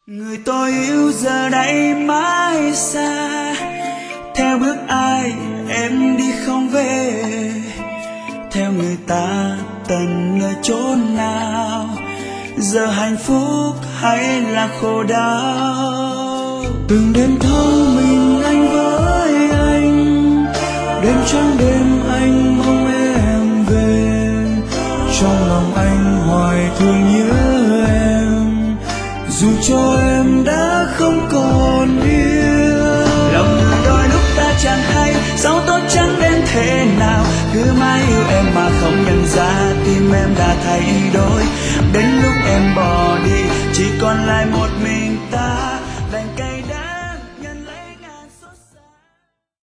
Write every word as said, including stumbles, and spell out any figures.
Người tôi yêu giờ đây mãi xa, theo bước ai em đi không về, theo người ta tận nơi chốn nào, giờ hạnh phúc hay là khổ đau. Từng đêm thâu mình anh với anh, đêm trắng đêm anh mong em về, trong lòng anh hoài thương nhớ em, dù cho em đã không còn yêu. Lòng người đôi lúc ta chẳng hay, dẫu tốt chẳng đến thế nào, cứ mãi yêu em mà không nhận ra tim em đã thay đổi. Đến lúc em bỏ đi, chỉ còn lại một mình ta đành cay